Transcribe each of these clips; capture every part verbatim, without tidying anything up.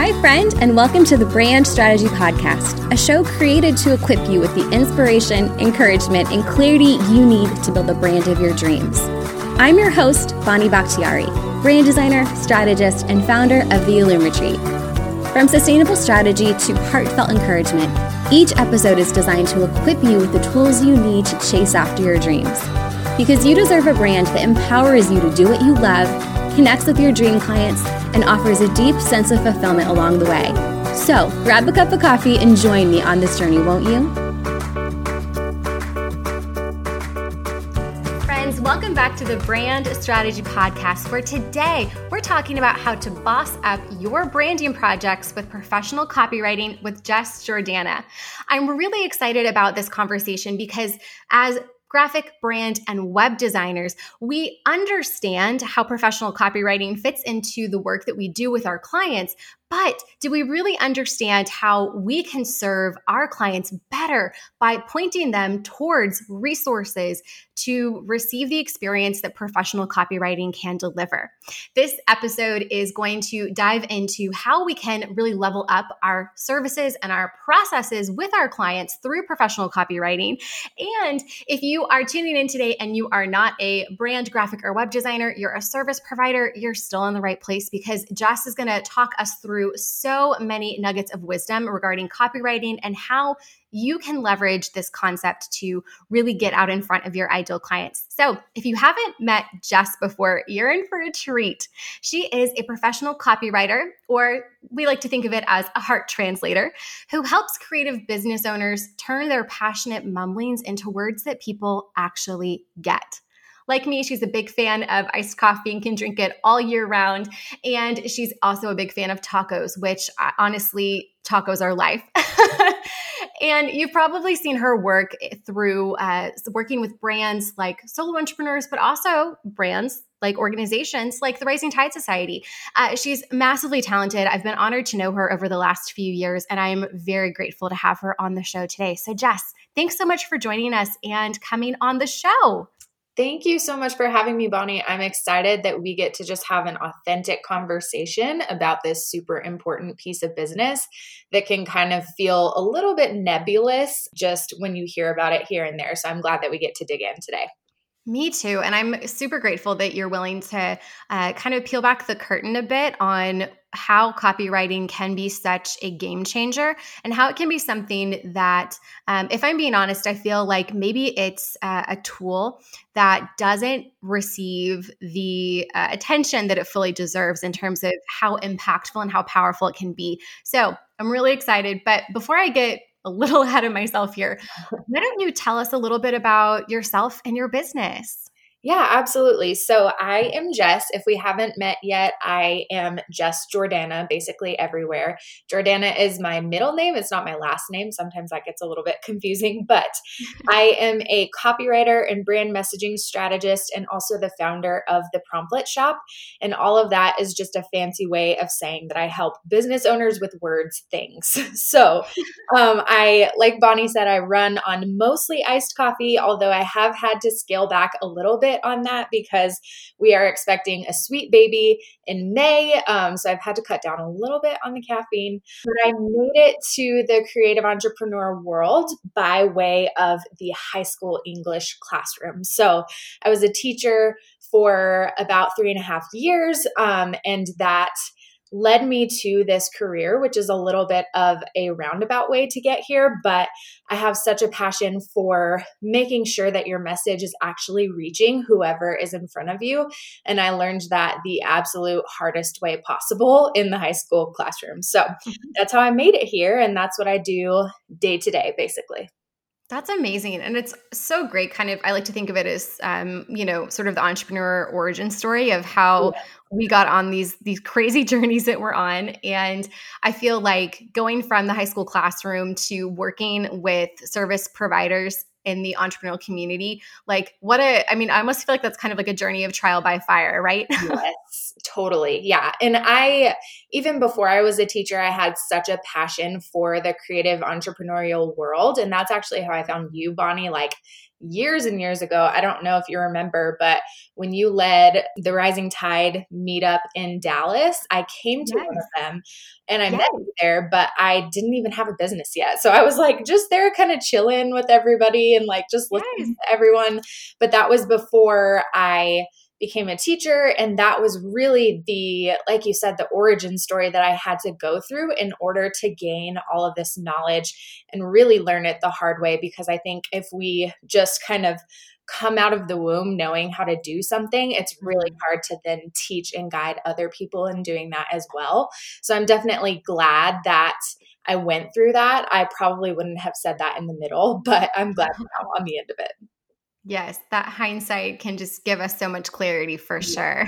Hi, friend, and welcome to the Brand Strategy Podcast, a show created to equip you with the inspiration, encouragement, and clarity you need to build the brand of your dreams. I'm your host, Bonnie Bakhtiari, brand designer, strategist, and founder of the Illume Retreat. From sustainable strategy to heartfelt encouragement, each episode is designed to equip you with the tools you need to chase after your dreams. Because you deserve a brand that empowers you to do what you love, connects with your dream clients, and offers a deep sense of fulfillment along the way. So, grab a cup of coffee and join me on this journey, won't you? Friends, welcome back to the Brand Strategy Podcast, where today we're talking about how to boss up your branding projects with professional copywriting with Jess Jordana. I'm really excited about this conversation because as graphic, brand, and web designers, we understand how professional copywriting fits into the work that we do with our clients, but do we really understand how we can serve our clients better by pointing them towards resources to receive the experience that professional copywriting can deliver? This episode is going to dive into how we can really level up our services and our processes with our clients through professional copywriting. And if you are tuning in today and you are not a brand, graphic, or web designer, you're a service provider, you're still in the right place because Jess is going to talk us through so many nuggets of wisdom regarding copywriting and how you can leverage this concept to really get out in front of your ideal clients. So if you haven't met Jess before, you're in for a treat. She is a professional copywriter, or we like to think of it as a heart translator, who helps creative business owners turn their passionate mumblings into words that people actually get. Like me, she's a big fan of iced coffee and can drink it all year round. And she's also a big fan of tacos, which uh, honestly, tacos are life. And you've probably seen her work through uh, working with brands like solo entrepreneurs, but also brands like organizations like the Rising Tide Society. Uh, she's massively talented. I've been honored to know her over the last few years, and I'm very grateful to have her on the show today. So Jess, thanks so much for joining us and coming on the show. Thank you so much for having me, Bonnie. I'm excited that we get to just have an authentic conversation about this super important piece of business that can kind of feel a little bit nebulous just when you hear about it here and there. So I'm glad that we get to dig in today. Me too. And I'm super grateful that you're willing to uh, kind of peel back the curtain a bit on how copywriting can be such a game changer and how it can be something that, um, if I'm being honest, I feel like maybe it's uh, a tool that doesn't receive the uh, attention that it fully deserves in terms of how impactful and how powerful it can be. So I'm really excited. But before I get a little ahead of myself here, why don't you tell us a little bit about yourself and your business? Yeah, absolutely. So I am Jess. If we haven't met yet, I am Jess Jordana, basically everywhere. Jordana is my middle name. It's not my last name. Sometimes that gets a little bit confusing, but I am a copywriter and brand messaging strategist and also the founder of the Promptlet Shop. And all of that is just a fancy way of saying that I help business owners with words things. So um, I, like Bonnie said, I run on mostly iced coffee, although I have had to scale back a little bit on that because we are expecting a sweet baby in May. Um, so I've had to cut down a little bit on the caffeine, but I made it to the creative entrepreneur world by way of the high school English classroom. So I was a teacher for about three and a half years. Um, and that led me to this career, which is a little bit of a roundabout way to get here, but I have such a passion for making sure that your message is actually reaching whoever is in front of you. And I learned that the absolute hardest way possible in the high school classroom. So that's how I made it here. And that's what I do day to day, basically. That's amazing. And it's so great. Kind of, I like to think of it as, um, you know, sort of the entrepreneur origin story of how yeah. we got on these, these crazy journeys that we're on. And I feel like going from the high school classroom to working with service providers in the entrepreneurial community, like what a, I mean, I almost feel like that's kind of like a journey of trial by fire, right? Yes, totally. Yeah. And I, even before I was a teacher, I had such a passion for the creative entrepreneurial world. And that's actually how I found you, Bonnie. Like years and years ago. I don't know if you remember, but when you led the Rising Tide meetup in Dallas, I came to Yes. one of them and I Yes. met you there, but I didn't even have a business yet. So I was like just there kind of chilling with everybody and like just listening Yes. to everyone. But that was before I became a teacher. And that was really the, like you said, the origin story that I had to go through in order to gain all of this knowledge and really learn it the hard way. Because I think if we just kind of come out of the womb knowing how to do something, it's really hard to then teach and guide other people in doing that as well. So I'm definitely glad that I went through that. I probably wouldn't have said that in the middle, but I'm glad now on the end of it. Yes, that hindsight can just give us so much clarity for sure.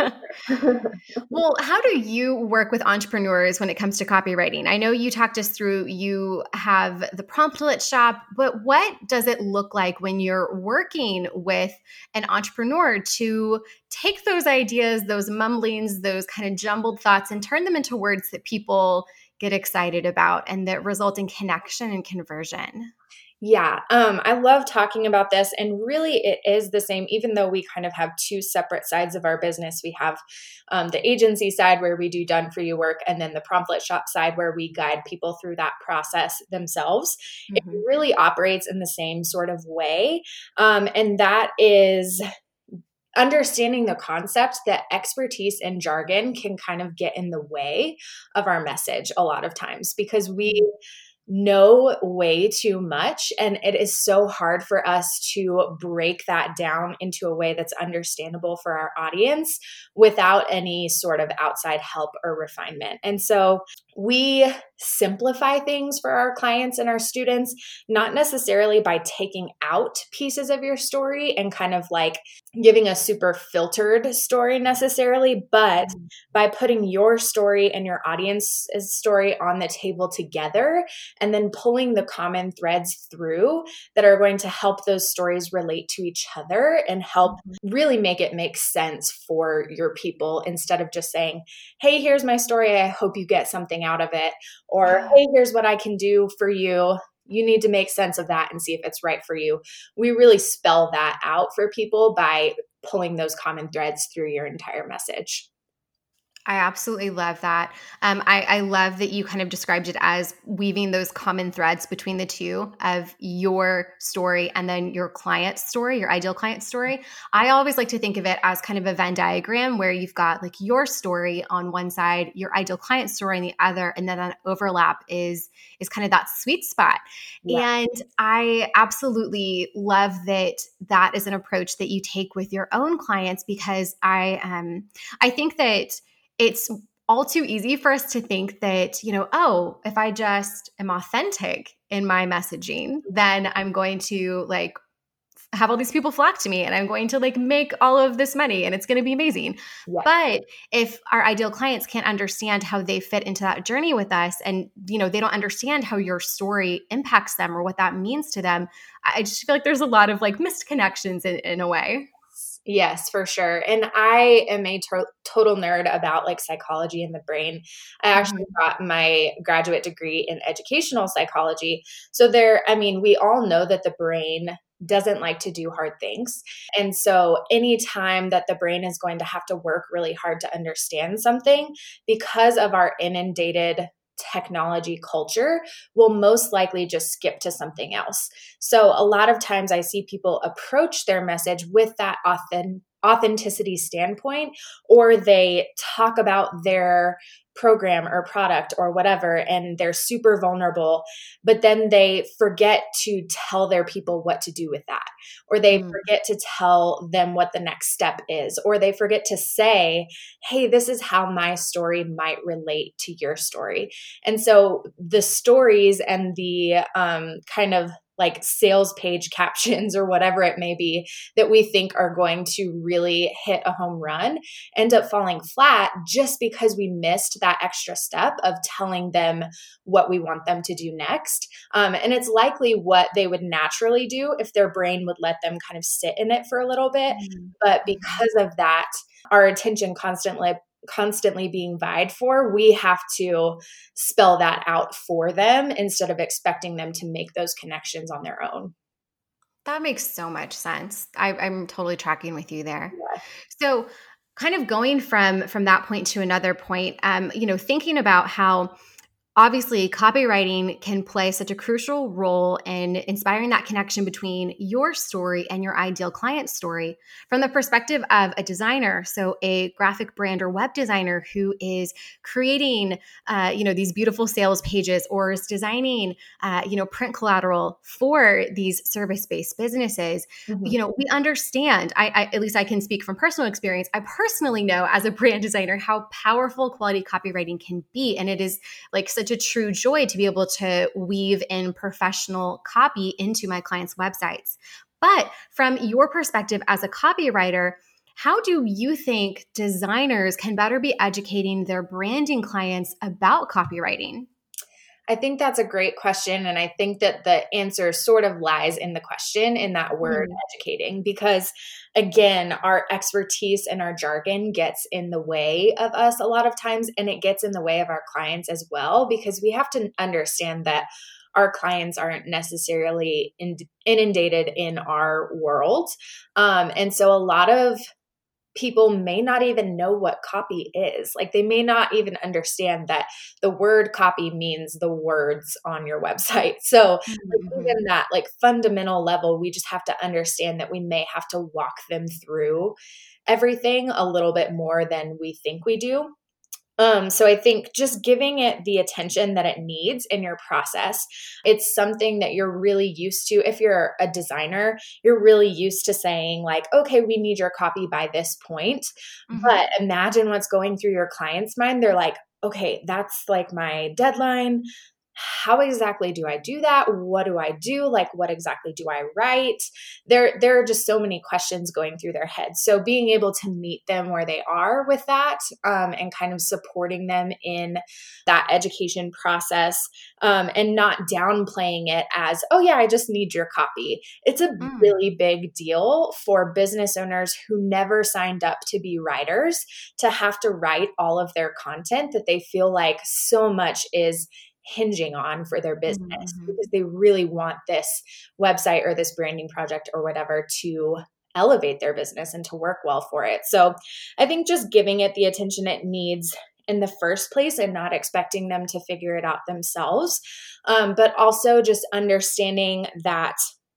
Well, how do you work with entrepreneurs when it comes to copywriting? I know you talked us through, you have the Promptlet shop, but what does it look like when you're working with an entrepreneur to take those ideas, those mumblings, those kind of jumbled thoughts and turn them into words that people get excited about and that result in connection and conversion? Yeah, um, I love talking about this. And really, it is the same, even though we kind of have two separate sides of our business. We have um, the agency side where we do done for you work, and then the Promptlet shop side where we guide people through that process themselves. Mm-hmm. It really operates in the same sort of way. Um, and that is understanding the concept that expertise and jargon can kind of get in the way of our message a lot of times because we know way too much. And it is so hard for us to break that down into a way that's understandable for our audience without any sort of outside help or refinement. And so we simplify things for our clients and our students, not necessarily by taking out pieces of your story and kind of like giving a super filtered story necessarily, but by putting your story and your audience's story on the table together and then pulling the common threads through that are going to help those stories relate to each other and help really make it make sense for your people instead of just saying, hey, here's my story. I hope you get something out of it. Or, hey, here's what I can do for you. You need to make sense of that and see if it's right for you. We really spell that out for people by pulling those common threads through your entire message. I absolutely love that. Um, I, I love that you kind of described it as weaving those common threads between the two of your story and then your client's story, your ideal client story. I always like to think of it as kind of a Venn diagram where you've got like your story on one side, your ideal client story on the other, and then that overlap is is kind of that sweet spot. Yeah. And I absolutely love that that is an approach that you take with your own clients because I um I think that it's all too easy for us to think that, you know, oh, if I just am authentic in my messaging, then I'm going to like have all these people flock to me and I'm going to like make all of this money and it's going to be amazing. Yeah. But if our ideal clients can't understand how they fit into that journey with us and, you know, they don't understand how your story impacts them or what that means to them, I just feel like there's a lot of like missed connections in, in a way. Yes, for sure. And I am a to- total nerd about like psychology and the brain. I actually mm-hmm. got my graduate degree in educational psychology. So there, I mean, we all know that the brain doesn't like to do hard things. And so anytime that the brain is going to have to work really hard to understand something because of our inundated technology culture, will most likely just skip to something else. So a lot of times I see people approach their message with that authentic authenticity standpoint, or they talk about their program or product or whatever, and they're super vulnerable, but then they forget to tell their people what to do with that, or they mm. forget to tell them what the next step is, or they forget to say, hey, this is how my story might relate to your story. And so the stories and the um, kind of like sales page captions or whatever it may be that we think are going to really hit a home run end up falling flat just because we missed that extra step of telling them what we want them to do next. Um, and it's likely what they would naturally do if their brain would let them kind of sit in it for a little bit. Mm-hmm. But because of that, our attention constantly constantly being vied for, we have to spell that out for them instead of expecting them to make those connections on their own. That makes so much sense. I, I'm totally tracking with you there. Yeah. So kind of going from from that point to another point, um, you know, thinking about how obviously, copywriting can play such a crucial role in inspiring that connection between your story and your ideal client story from the perspective of a designer. So, a graphic brand or web designer who is creating, uh, you know, these beautiful sales pages or is designing, uh, you know, print collateral for these service-based businesses. Mm-hmm. You know, we understand. I, I, at least I can speak from personal experience. I personally know as a brand designer how powerful quality copywriting can be, and it is like such a true joy to be able to weave in professional copy into my clients' websites. But from your perspective as a copywriter, how do you think designers can better be educating their branding clients about copywriting? I think that's a great question. And I think that the answer sort of lies in the question, in that word Mm. educating, because again, our expertise and our jargon gets in the way of us a lot of times, and it gets in the way of our clients as well, because we have to understand that our clients aren't necessarily in, inundated in our world. Um, and so a lot of people may not even know what copy is. Like they may not even understand that the word copy means the words on your website. So like, Mm-hmm. even that like fundamental level, we just have to understand that we may have to walk them through everything a little bit more than we think we do. Um, so I think just giving it the attention that it needs in your process, it's something that you're really used to. If you're a designer, you're really used to saying like, okay, we need your copy by this point. Mm-hmm. But imagine what's going through your client's mind. They're like, okay, that's like my deadline. How exactly do I do that? What do I do? Like, what exactly do I write? There, there are just so many questions going through their heads. So being able to meet them where they are with that, um, and kind of supporting them in that education process, um, and not downplaying it as, oh yeah, I just need your copy. It's a Mm. really big deal for business owners who never signed up to be writers to have to write all of their content that they feel like so much is hinging on for their business, Mm-hmm. because they really want this website or this branding project or whatever to elevate their business and to work well for it. So I think just giving it the attention it needs in the first place and not expecting them to figure it out themselves. Um, but also just understanding that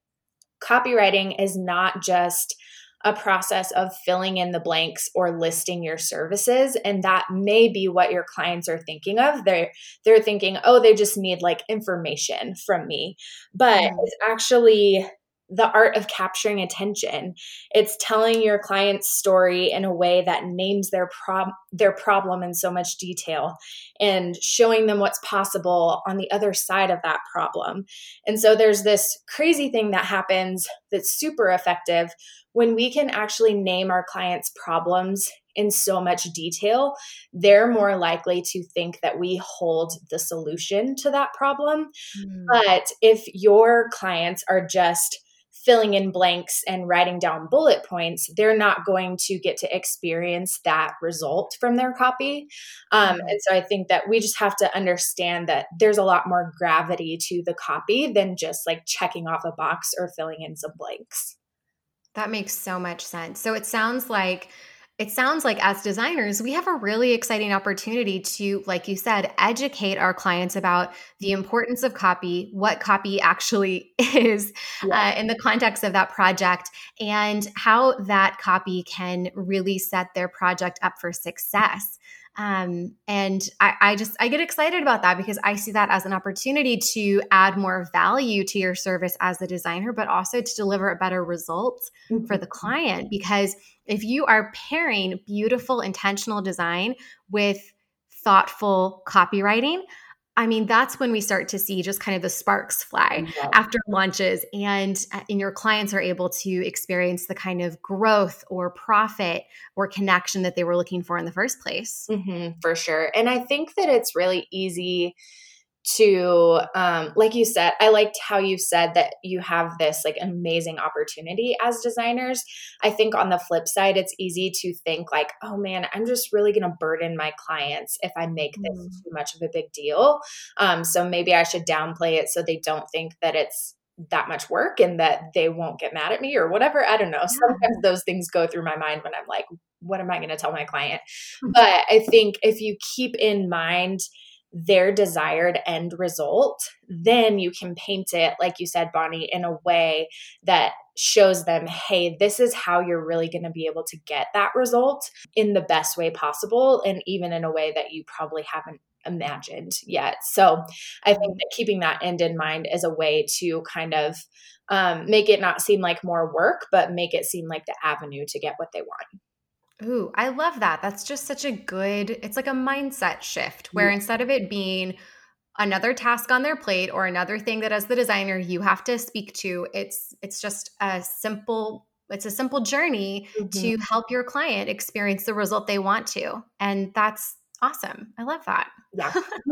copywriting is not just a process of filling in the blanks or listing your services. And that may be what your clients are thinking of. They're, they're thinking, oh, they just need like information from me. But Mm-hmm. it's actually the art of capturing attention. It's telling your client's story in a way that names their prob- their problem in so much detail and showing them what's possible on the other side of that problem. And so there's this crazy thing that happens that's super effective when we can actually name our clients' problems in so much detail. They're more likely to think that we hold the solution to that problem. Mm-hmm. But if your clients are just filling in blanks and writing down bullet points, they're not going to get to experience that result from their copy. Um, Mm-hmm. and so I think that we just have to understand that there's a lot more gravity to the copy than just like checking off a box or filling in some blanks. That makes so much sense. So it sounds like it sounds like as designers, we have a really exciting opportunity to, like you said, educate our clients about the importance of copy, what copy actually is Yeah. uh, in the context of that project, and how that copy can really set their project up for success. Um, and I, I just, I get excited about that because I see that as an opportunity to add more value to your service as a designer, but also to deliver a better result for the client. Because if you are pairing beautiful, intentional design with thoughtful copywriting, I mean, that's when we start to see just kind of the sparks fly Yeah. after launches, and, and your clients are able to experience the kind of growth or profit or connection that they were looking for in the first place. Mm-hmm, for sure. And I think that it's really easy to, um, like you said, I liked how you said that you have this like amazing opportunity as designers. I think on the flip side, it's easy to think like, oh man, I'm just really going to burden my clients if I make this Mm. too much of a big deal. Um, so maybe I should downplay it so they don't think that it's that much work and that they won't get mad at me or whatever. I don't know. Yeah. Sometimes those things go through my mind when I'm like, what am I going to tell my client? But I think if you keep in mind their desired end result, then you can paint it, like you said, Bonnie, in a way that shows them, hey, this is how you're really going to be able to get that result in the best way possible, and even in a way that you probably haven't imagined yet. So I think that keeping that end in mind is a way to kind of um, make it not seem like more work, but make it seem like the avenue to get what they want. Ooh, I love that. That's just such a good, it's like a mindset shift where Yeah. instead of it being another task on their plate or another thing that as the designer you have to speak to, it's it's just a simple it's a simple journey Mm-hmm. to help your client experience the result they want to. And that's awesome. I love that. Yeah.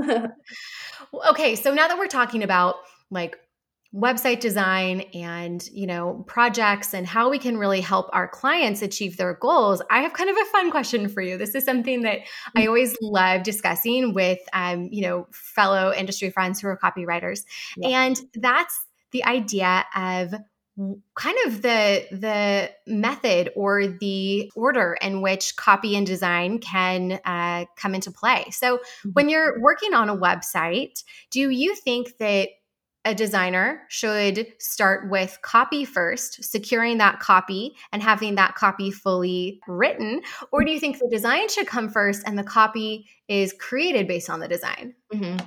Okay, so now that we're talking about like website design and, you know, projects and how we can really help our clients achieve their goals, I have kind of a fun question for you. This is something that I always love discussing with, um, you know, fellow industry friends who are copywriters. Yeah. And that's the idea of kind of the the method or the order in which copy and design can uh, come into play. So when you're working on a website, do you think that a designer should start with copy first, securing that copy and having that copy fully written? Or do you think the design should come first and the copy is created based on the design? Mm-hmm.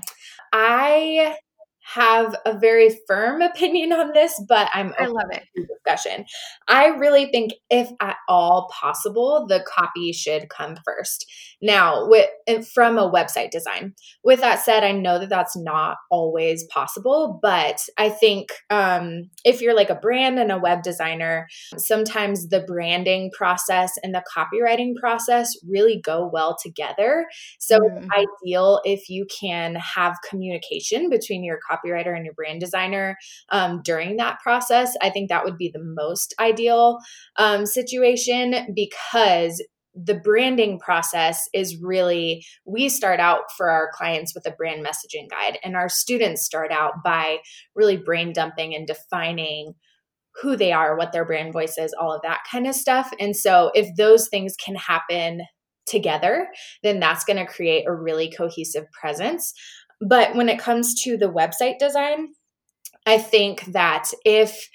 I have a very firm opinion on this, but I'm open I love it. to discussion. I really think if at all possible, the copy should come first. Now, with from a website design. With that said, I know that that's not always possible, but I think um, if you're like a brand and a web designer, sometimes the branding process and the copywriting process really go well together. So Mm. it's ideal if you can have communication between your copywriter and your brand designer um, during that process. I think that would be the most ideal um, situation, because the branding process is really, we start out for our clients with a brand messaging guide, and our students start out by really brain dumping and defining who they are, what their brand voice is, all of that kind of stuff. And so if those things can happen together, then that's going to create a really cohesive presence. But when it comes to the website design, I think that if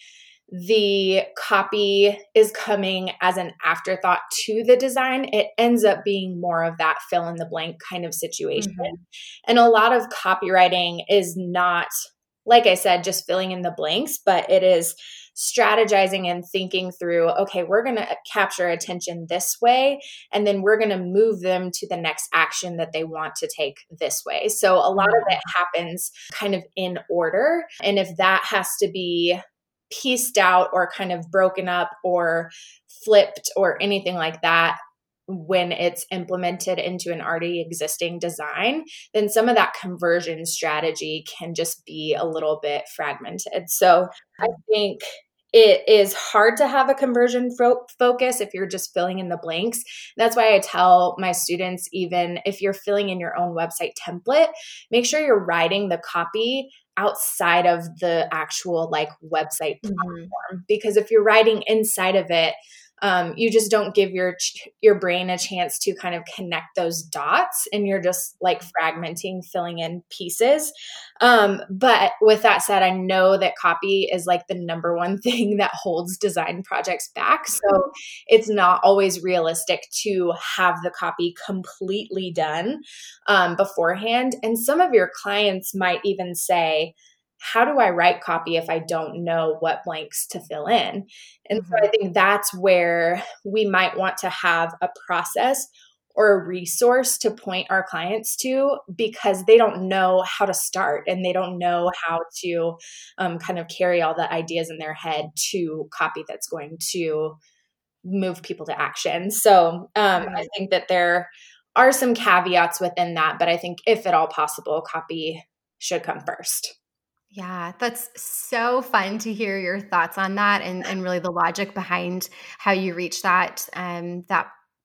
the copy is coming as an afterthought to the design, it ends up being more of that fill in the blank kind of situation. Mm-hmm. And a lot of copywriting is not, like I said, just filling in the blanks, but it is strategizing and thinking through, okay, we're going to capture attention this way, and then we're going to move them to the next action that they want to take this way. So a lot of it happens kind of in order. And if that has to be pieced out or kind of broken up or flipped or anything like that when it's implemented into an already existing design, then some of that conversion strategy can just be a little bit fragmented. So I think it is hard to have a conversion fo- focus if you're just filling in the blanks. That's why I tell my students, even if you're filling in your own website template, make sure you're writing the copy outside of the actual like website platform. Mm-hmm. Because if you're writing inside of it, um, you just don't give your your brain a chance to kind of connect those dots, and you're just like fragmenting, filling in pieces. Um, but with that said, I know that copy is like the number one thing that holds design projects back. So it's not always realistic to have the copy completely done um, beforehand. And some of your clients might even say, how do I write copy if I don't know what blanks to fill in? And mm-hmm. so I think that's where we might want to have a process or a resource to point our clients to, because they don't know how to start and they don't know how to um, kind of carry all the ideas in their head to copy that's going to move people to action. So um, right. I think that there are some caveats within that, but I think if at all possible, copy should come first. Yeah, that's so fun to hear your thoughts on that, and, and really the logic behind how you reach that um, that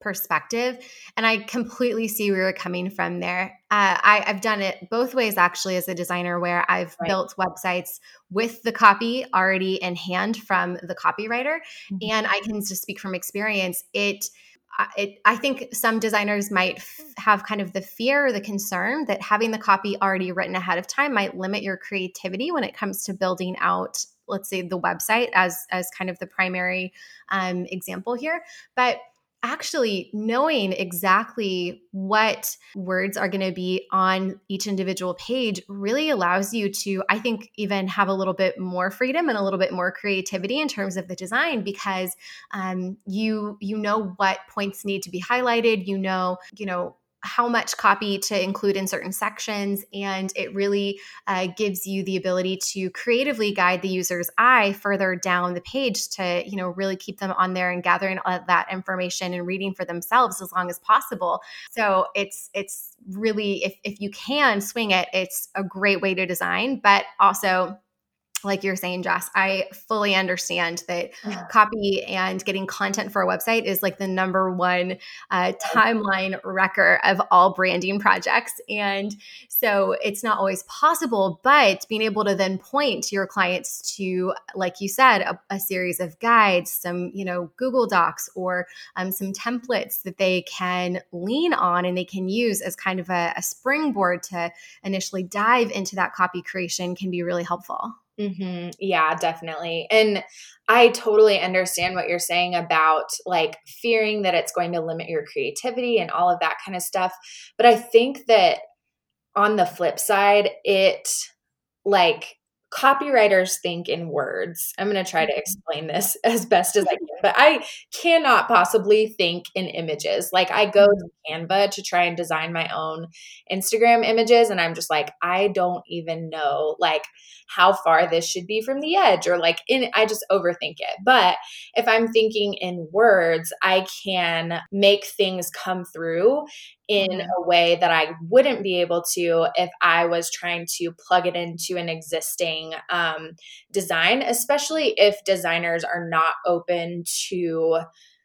perspective. And I completely see where you're coming from there. Uh, I, I've done it both ways actually as a designer, where I've Right. built websites with the copy already in hand from the copywriter. Mhm. And I can just speak from experience. It It, I think some designers might f- have kind of the fear or the concern that having the copy already written ahead of time might limit your creativity when it comes to building out, let's say, the website as as kind of the primary um, example here. But actually knowing exactly what words are going to be on each individual page really allows you to, I think, even have a little bit more freedom and a little bit more creativity in terms of the design, because um, you you know what points need to be highlighted, you know, you know how much copy to include in certain sections, and it really uh, gives you the ability to creatively guide the user's eye further down the page to, you know, really keep them on there and gathering all of that information and reading for themselves as long as possible. So it's it's really, if if you can swing it, it's a great way to design, but also, like you're saying, Jess, I fully understand that copy and getting content for a website is like the number one uh, timeline wrecker of all branding projects. And so it's not always possible, but being able to then point to your clients to, like you said, a, a series of guides, some, you know, Google Docs, or um, some templates that they can lean on and they can use as kind of a, a springboard to initially dive into that copy creation can be really helpful. Mm-hmm. Yeah, definitely. And I totally understand what you're saying about like fearing that it's going to limit your creativity and all of that kind of stuff. But I think that on the flip side, it like copywriters think in words. I'm going to try to explain this as best as I can, but I cannot possibly think in images. Like I go to Canva to try and design my own Instagram images, and I'm just like, I don't even know like how far this should be from the edge, or like in, I just overthink it. But if I'm thinking in words, I can make things come through in Mhm. a way that I wouldn't be able to if I was trying to plug it into an existing um, design, especially if designers are not open to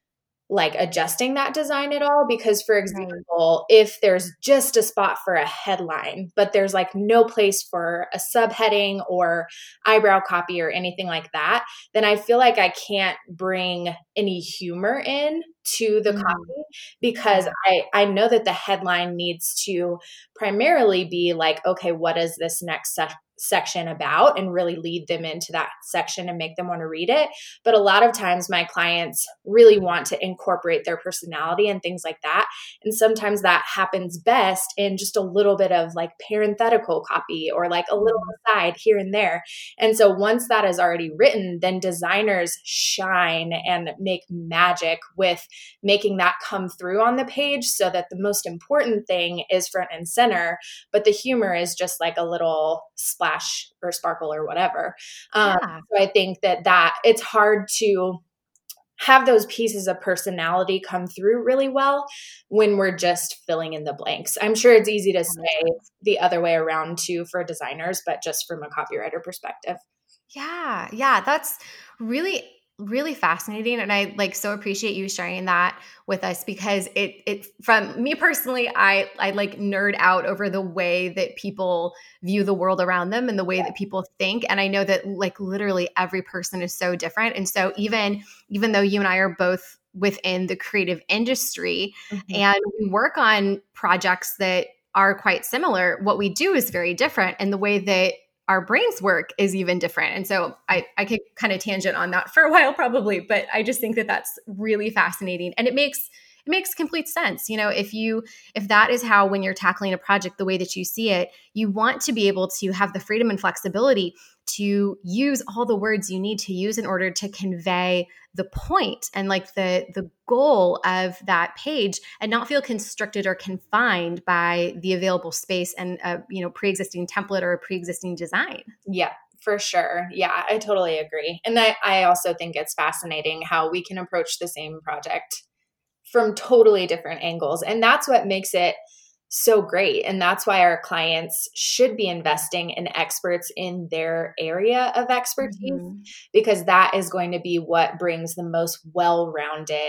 like adjusting that design at all. Because for example, right. if there's just a spot for a headline, but there's like no place for a subheading or eyebrow copy or anything like that, then I feel like I can't bring any humor in to the mm. copy, because yeah. I, I know that the headline needs to primarily be like, okay, what is this next se- section about, and really lead them into that section and make them want to read it. But a lot of times my clients really want to incorporate their personality and things like that. And sometimes that happens best in just a little bit of like parenthetical copy or like a little aside here and there. And so once that is already written, then designers shine and make magic with making that come through on the page, so that the most important thing is front and center, but the humor is just like a little splash or sparkle or whatever. Um, yeah. So I think that that it's hard to have those pieces of personality come through really well when we're just filling in the blanks. I'm sure it's easy to say the other way around too for designers, but just from a copywriter perspective. Yeah. Yeah. That's really, really fascinating. And I like so appreciate you sharing that with us, because it, it, from me personally, I, I like nerd out over the way that people view the world around them and the way that people think. And I know that like literally every person is so different. And so even, even though you and I are both within the creative industry mm-hmm. and we work on projects that are quite similar, what we do is very different. And the way that our brains work is even different. And so I, I could kind of tangent on that for a while probably, but I just think that that's really fascinating. And it makes, it makes complete sense. You know, if you, if that is how, when you're tackling a project, the way that you see it, you want to be able to have the freedom and flexibility to use all the words you need to use in order to convey the point and like the the goal of that page, and not feel constricted or confined by the available space and a, you know, pre-existing template or a pre-existing design. Yeah, for sure. Yeah, I totally agree. And I, I also think it's fascinating how we can approach the same project from totally different angles. And that's what makes it so great. And that's why our clients should be investing in experts in their area of expertise, mm-hmm. because that is going to be what brings the most well-rounded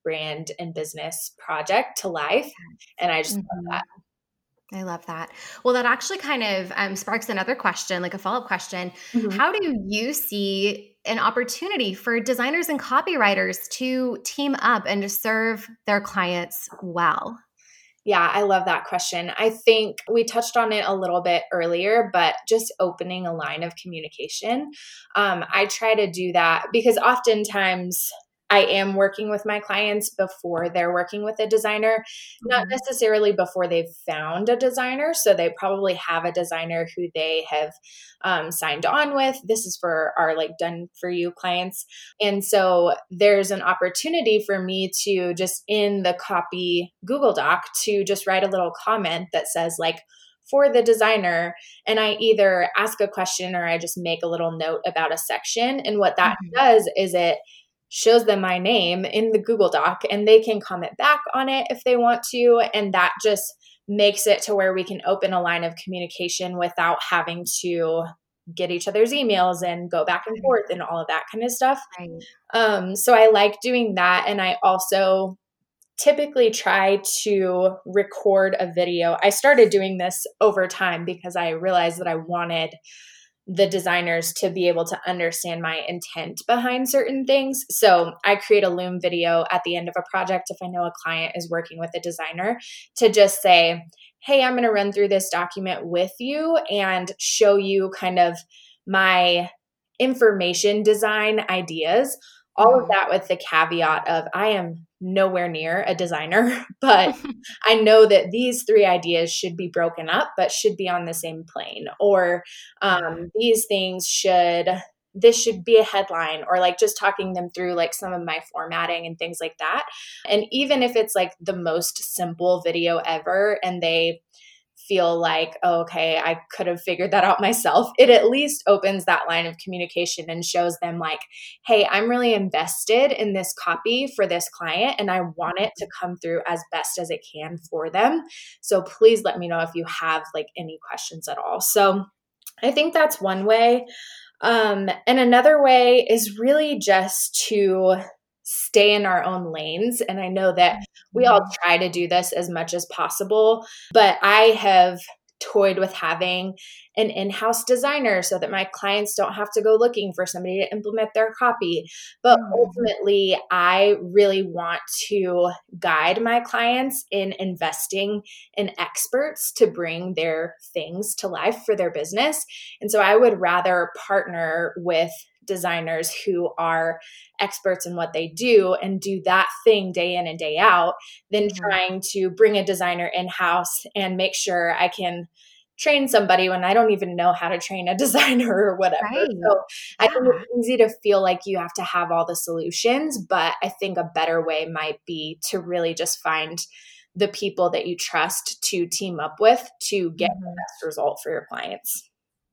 brand and business project to life. And I just Mm-hmm. love that. I love that. Well, that actually kind of um, sparks another question, like a follow-up question. Mm-hmm. How do you see an opportunity for designers and copywriters to team up and to serve their clients well? Yeah, I love that question. I think we touched on it a little bit earlier, but just opening a line of communication. Um, I try to do that because oftentimes I am working with my clients before they're working with a designer, not Mhm. necessarily before they've found a designer. So they probably have a designer who they have um, signed on with. This is for our like done for you clients. And so there's an opportunity for me to just in the copy Google Doc to just write a little comment that says like, for the designer, and I either ask a question or I just make a little note about a section. And what that Mhm. does is it shows them my name in the Google Doc and they can comment back on it if they want to. And that just makes it to where we can open a line of communication without having to get each other's emails and go back and forth and all of that kind of stuff. Right. Um, so I like doing that. And I also typically try to record a video. I started doing this over time because I realized that I wanted the designers to be able to understand my intent behind certain things. So I create a Loom video at the end of a project if I know a client is working with a designer to just say, hey, I'm going to run through this document with you and show you kind of my information design ideas. All of Mhm. that with the caveat of I am nowhere near a designer, but I know that these three ideas should be broken up, but should be on the same plane. Or um, these things should, this should be a headline, or like just talking them through like some of my formatting and things like that. And even if it's like the most simple video ever and they feel like, oh, okay, I could have figured that out myself, it at least opens that line of communication and shows them like, hey, I'm really invested in this copy for this client and I want it to come through as best as it can for them. So please let me know if you have like any questions at all. So I think that's one way. Um, and another way is really just to stay in our own lanes. And I know that we all try to do this as much as possible, but I have toyed with having an in-house designer so that my clients don't have to go looking for somebody to implement their copy. But Mhm. ultimately, I really want to guide my clients in investing in experts to bring their things to life for their business. And so I would rather partner with designers who are experts in what they do and do that thing day in and day out than Mhm. trying to bring a designer in-house and make sure I can train somebody when I don't even know how to train a designer or whatever. Right. So I think Yeah. it's easy to feel like you have to have all the solutions, but I think a better way might be to really just find the people that you trust to team up with to get the Mhm. best result for your clients.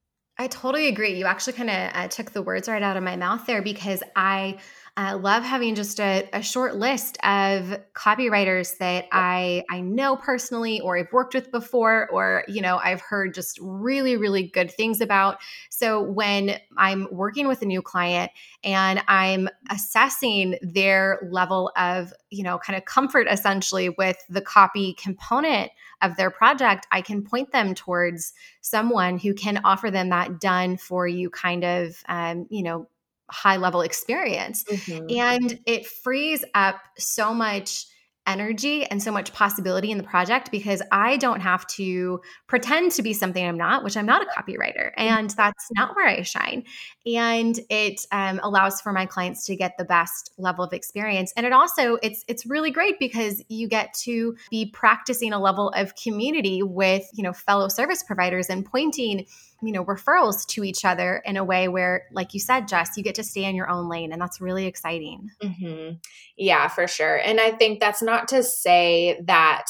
I totally agree. You actually kind of uh, took the words right out of my mouth there because I uh, love having just a, a short list of copywriters that I I know personally or I've worked with before or you know I've heard just really really good things about. So when I'm working with a new client and I'm assessing their level of you know kind of comfort essentially with the copy component of their project, I can point them towards someone who can offer them that done for you kind of, um, you know, high level experience. Mm-hmm. And it frees up so much energy and so much possibility in the project because I don't have to pretend to be something I'm not, which I'm not a copywriter. And that's not where I shine. And it um, allows for my clients to get the best level of experience. And it also, it's it's really great because you get to be practicing a level of community with, you know, fellow service providers and pointing you know, referrals to each other in a way where, like you said, Jess, you get to stay in your own lane. And that's really exciting. Mm-hmm. Yeah, for sure. And I think that's not to say that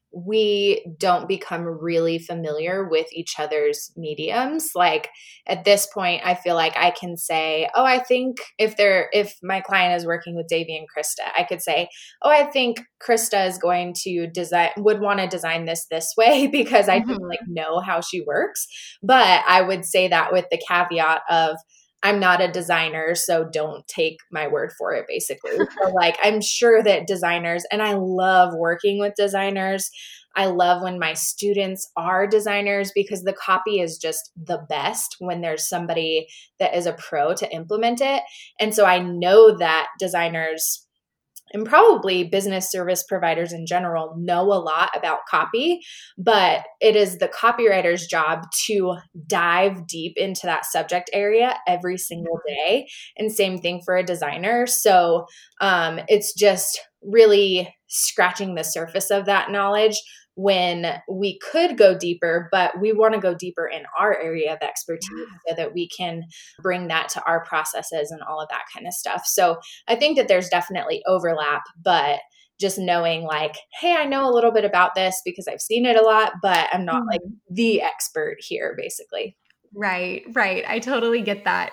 we don't become really familiar with each other's mediums. Like at this point, I feel like I can say, oh, I think if they're, if my client is working with Davey and Krista, I could say, oh, I think Krista is going to design, would want to design this this way because I just Mhm. like know how she works. But I would say that with the caveat of, I'm not a designer, so don't take my word for it, basically. So like, I'm sure that designers, and I love working with designers. I love when my students are designers because the copy is just the best when there's somebody that is a pro to implement it. And so I know that designers and probably business service providers in general know a lot about copy, but it is the copywriter's job to dive deep into that subject area every single day. And same thing for a designer. So um, it's just really scratching the surface of that knowledge when we could go deeper, but we want to go deeper in our area of expertise so that we can bring that to our processes and all of that kind of stuff. So I think that there's definitely overlap, but just knowing like, hey, I know a little bit about this because I've seen it a lot, but I'm not mm-hmm. like the expert here, basically. Right, right. I totally get that.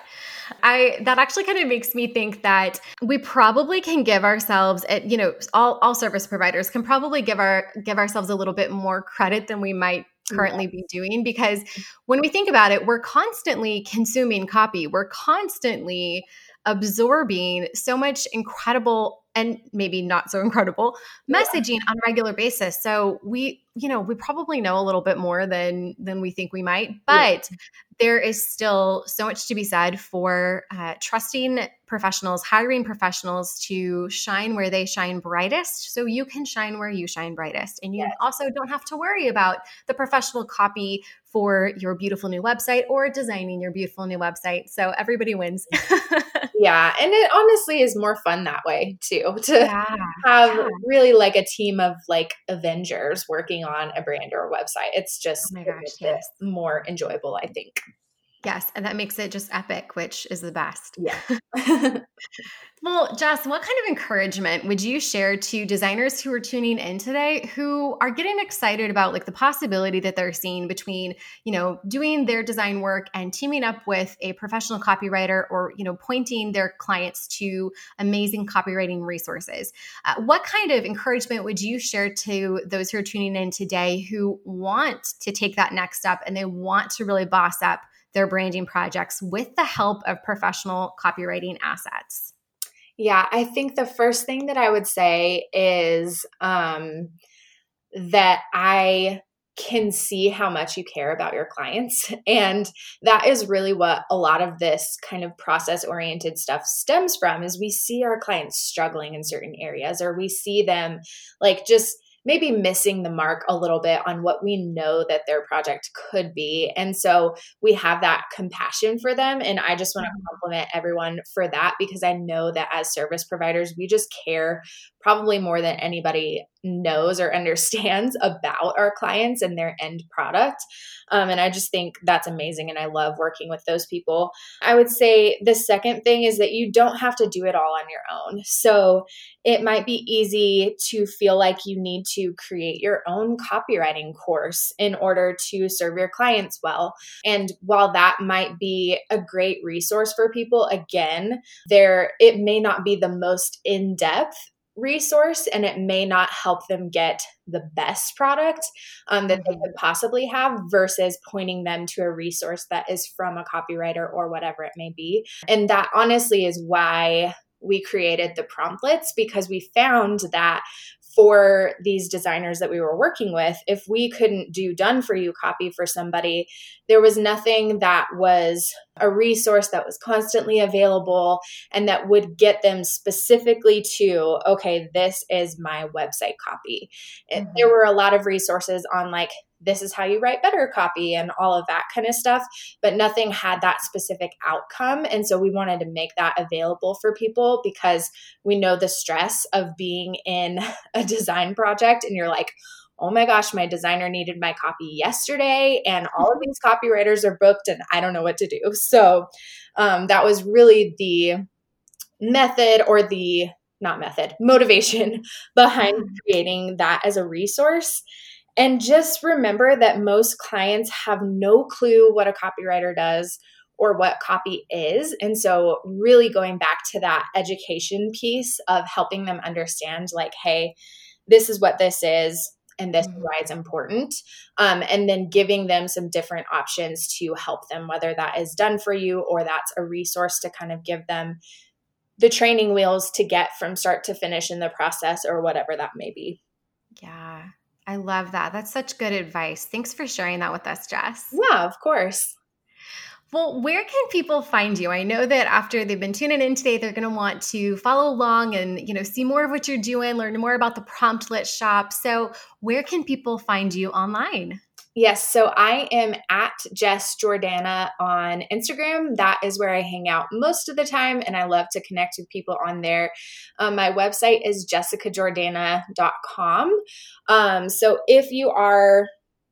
I that actually kind of makes me think that we probably can give ourselves, you know, all, all service providers can probably give our give ourselves a little bit more credit than we might currently yeah. be doing, because when we think about it, we're constantly consuming copy. We're constantly absorbing so much incredible and maybe not so incredible messaging yeah. on a regular basis. So we, you know, we probably know a little bit more than than we think we might, but yeah. there is still so much to be said for uh, trusting professionals, hiring professionals to shine where they shine brightest, so you can shine where you shine brightest. And you yes. also don't have to worry about the professional copy for your beautiful new website or designing your beautiful new website. So everybody wins. Yeah. And it honestly is more fun that way too, to yeah. have yeah. really like a team of like Avengers working on a brand or a website. It's just oh my gosh, yes. more enjoyable, I think. Yes. And that makes it just epic, which is the best. Yeah. Well, Jess, what kind of encouragement would you share to designers who are tuning in today, who are getting excited about like the possibility that they're seeing between, you know, doing their design work and teaming up with a professional copywriter, or, you know, pointing their clients to amazing copywriting resources? Uh, what kind of encouragement would you share to those who are tuning in today who want to take that next step and they want to really boss up their branding projects with the help of professional copywriting assets? Yeah, I think the first thing that I would say is um, that I can see how much you care about your clients. And that is really what a lot of this kind of process-oriented stuff stems from, is we see our clients struggling in certain areas, or we see them like just maybe missing the mark a little bit on what we know that their project could be. And so we have that compassion for them. And I just want to compliment everyone for that, because I know that as service providers, we just care probably more than anybody knows or understands about our clients and their end product. Um, and I just think that's amazing. And I love working with those people. I would say the second thing is that you don't have to do it all on your own. So it might be easy to feel like you need to create your own copywriting course in order to serve your clients well. And while that might be a great resource for people, again, there it may not be the most in-depth resource, and it may not help them get the best product um, that mm-hmm. they could possibly have, versus pointing them to a resource that is from a copywriter or whatever it may be. And that honestly is why we created the promptlets, because we found that for these designers that we were working with, if we couldn't do done for you copy for somebody, there was nothing that was a resource that was constantly available and that would get them specifically to, okay, this is my website copy. Mm-hmm. There were a lot of resources on like, this is how you write better copy and all of that kind of stuff, but nothing had that specific outcome. And so we wanted to make that available for people, because we know the stress of being in a design project and you're like, oh my gosh, my designer needed my copy yesterday and all of these copywriters are booked and I don't know what to do. So um, that was really the method, or the, not method, motivation behind creating that as a resource. And just remember that most clients have no clue what a copywriter does or what copy is. And so really going back to that education piece of helping them understand like, hey, this is what this is. and this Mm-hmm. is why it's important. Um, and then giving them some different options to help them, whether that is done for you or that's a resource to kind of give them the training wheels to get from start to finish in the process or whatever that may be. Yeah, I love that. That's such good advice. Thanks for sharing that with us, Jess. Yeah, of course. Well, where can people find you? I know that after they've been tuning in today, they're going to want to follow along and, you know, see more of what you're doing, learn more about the Promptlet shop. So where can people find you online? Yes. So I am at Jess Jordana on Instagram. That is where I hang out most of the time, and I love to connect with people on there. Um, my website is jessica jordana dot com. Um, so if you are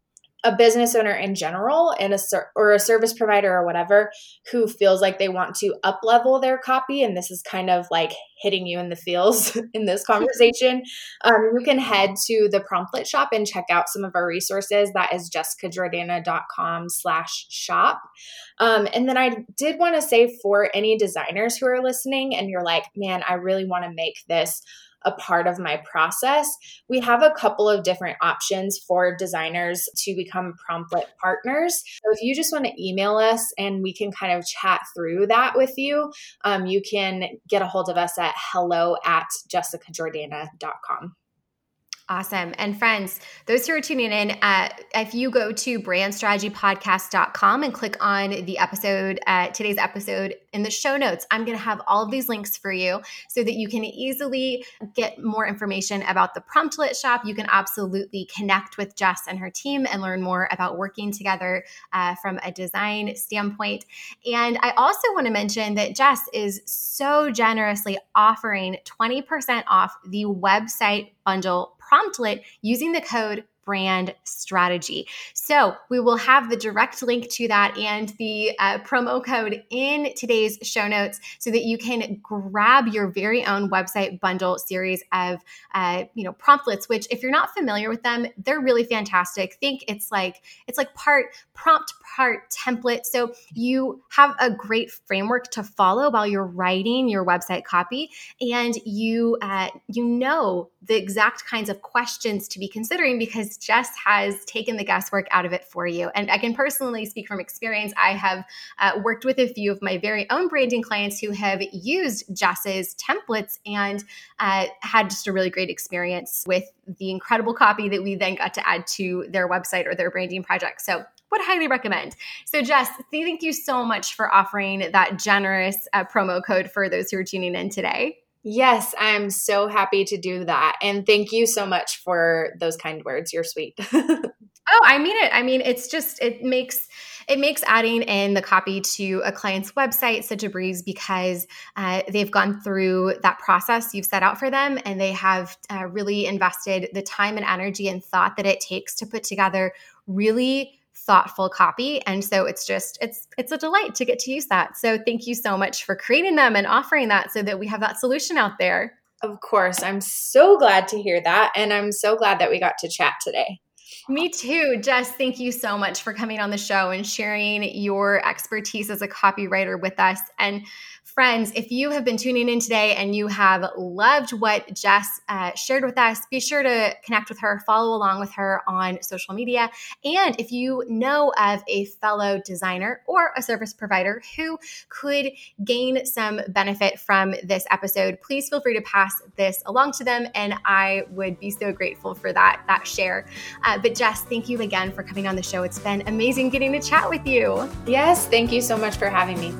a business owner in general and a ser- or a service provider or whatever who feels like they want to up level their copy, and this is kind of like hitting you in the feels in this conversation, um, you can head to the Promptlet shop and check out some of our resources. That is jessica jordana dot com slash shop. Um, and then I did want to say for any designers who are listening and you're like, man, I really want to make this a part of my process, we have a couple of different options for designers to become Promptlet partners. So if you just want to email us and we can kind of chat through that with you, um, you can get a hold of us at hello at jessica jordana dot com. Awesome. And friends, those who are tuning in, uh, if you go to brand strategy podcast dot com and click on the episode, uh, today's episode in the show notes, I'm going to have all of these links for you so that you can easily get more information about the Promptlet shop. You can absolutely connect with Jess and her team and learn more about working together uh, from a design standpoint. And I also want to mention that Jess is so generously offering twenty percent off the website bundle Promptlet using the code brand strategy. So we will have the direct link to that and the uh, promo code in today's show notes so that you can grab your very own website bundle series of, uh, you know, promptlets, which if you're not familiar with them, they're really fantastic. Think it's like, it's like part prompt, part template. So you have a great framework to follow while you're writing your website copy, and you, uh, you know, the exact kinds of questions to be considering because Jess has taken the guesswork out of it for you. And I can personally speak from experience. I have uh, worked with a few of my very own branding clients who have used Jess's templates and uh, had just a really great experience with the incredible copy that we then got to add to their website or their branding project. So would highly recommend. So Jess, thank you so much for offering that generous uh, promo code for those who are tuning in today. Yes, I'm so happy to do that. And thank you so much for those kind words. You're sweet. Oh, I mean it. I mean, it's just, it makes, it makes adding in the copy to a client's website such a breeze because uh, they've gone through that process you've set out for them, and they have uh, really invested the time and energy and thought that it takes to put together really thoughtful copy. And so it's just, it's, it's a delight to get to use that. So thank you so much for creating them and offering that so that we have that solution out there. Of course. I'm so glad to hear that. And I'm so glad that we got to chat today. Me too. Jess, thank you so much for coming on the show and sharing your expertise as a copywriter with us. And friends, if you have been tuning in today and you have loved what Jess uh, shared with us, be sure to connect with her, follow along with her on social media. And if you know of a fellow designer or a service provider who could gain some benefit from this episode, please feel free to pass this along to them. And I would be so grateful for that, that share. Uh, but Jess, thank you again for coming on the show. It's been amazing getting to chat with you. Yes, thank you so much for having me.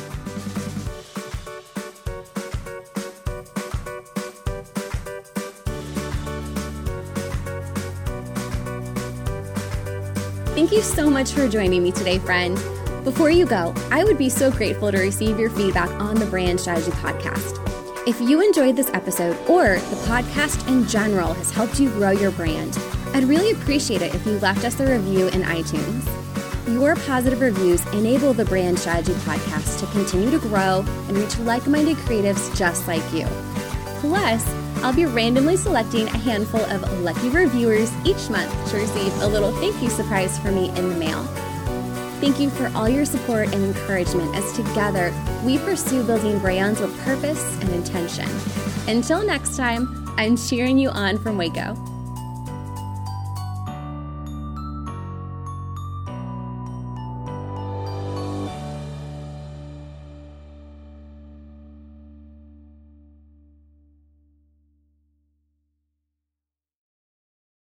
Thank you so much for joining me today, friend. Before you go, I would be so grateful to receive your feedback on the Brand Strategy Podcast. If you enjoyed this episode or the podcast in general has helped you grow your brand, I'd really appreciate it if you left us a review in iTunes. Your positive reviews enable the Brand Strategy Podcast to continue to grow and reach like-minded creatives just like you. Plus, I'll be randomly selecting a handful of lucky reviewers each month to receive a little thank you surprise from me in the mail. Thank you for all your support and encouragement as together we pursue building brands with purpose and intention. Until next time, I'm cheering you on from Waco.